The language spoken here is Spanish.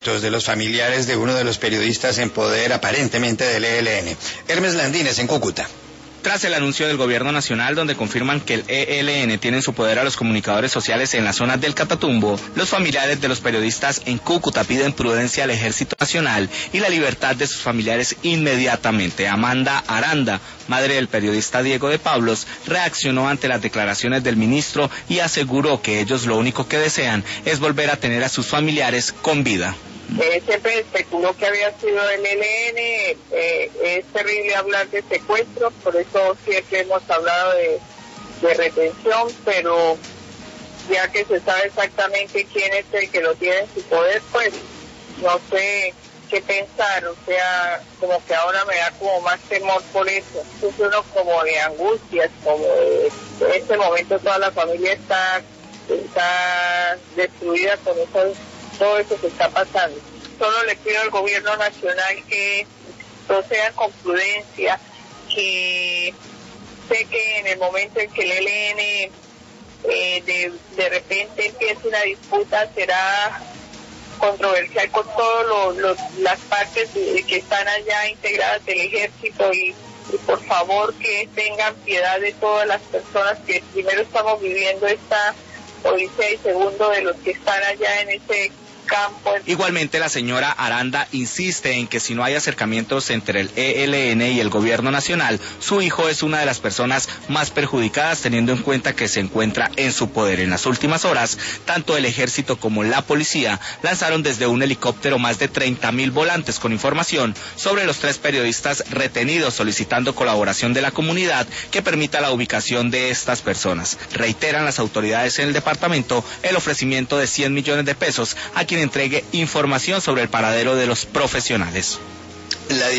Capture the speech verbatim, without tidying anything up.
contactos de los familiares de uno de los periodistas en poder aparentemente del E L N. Hermes Landines, en Cúcuta. Tras el anuncio del gobierno nacional donde confirman que el E L N tiene en su poder a los comunicadores sociales en las zonas del Catatumbo, los familiares de los periodistas en Cúcuta piden prudencia al Ejército Nacional y la libertad de sus familiares inmediatamente. Amanda Aranda, madre del periodista Diego de Pablos, reaccionó ante las declaraciones del ministro y aseguró que ellos lo único que desean es volver a tener a sus familiares con vida. Eh, siempre especuló que había sido el E L N, eh, es terrible hablar de secuestro, por eso siempre hemos hablado de, de retención, pero ya que se sabe exactamente quién es el que lo tiene en su poder, pues no sé qué pensar, o sea, como que ahora me da como más temor por eso, es uno como de angustias, como de, en este momento toda la familia está, está destruida con eso. Todo eso que está pasando. Solo le pido al gobierno nacional que proceda con prudencia, que sé que en el momento en que el E L N eh, de, de repente empiece una disputa será controversial con todas las partes de, que están allá integradas del ejército y, y por favor que tengan piedad de todas las personas que primero estamos viviendo esta odisea y segundo de los que están allá en ese campo. Igualmente, la señora Aranda insiste en que si no hay acercamientos entre el E L N y el gobierno nacional, su hijo es una de las personas más perjudicadas, teniendo en cuenta que se encuentra en su poder. En las últimas horas, tanto el ejército como la policía lanzaron desde un helicóptero más de treinta mil volantes con información sobre los tres periodistas retenidos, solicitando colaboración de la comunidad que permita la ubicación de estas personas. Reiteran las autoridades en el departamento el ofrecimiento de cien millones de pesos a quien entregue información sobre el paradero de los profesionales. La